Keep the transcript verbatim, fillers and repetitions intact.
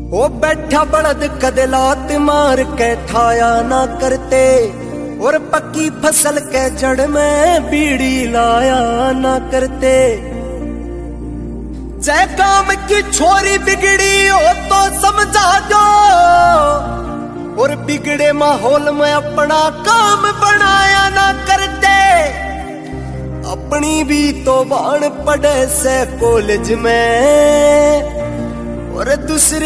ओ बैठा बड़द कदे लात मार के ठाया ना करते, और पक्की फसल के जड़ में बीड़ी लाया ना करते। जय काम की छोरी बिगड़ी हो तो समझा दो, और बिगड़े माहौल में अपना काम बनाया ना करते। अपनी भी तो बाण पड़े से कॉलेज में, और दूसरे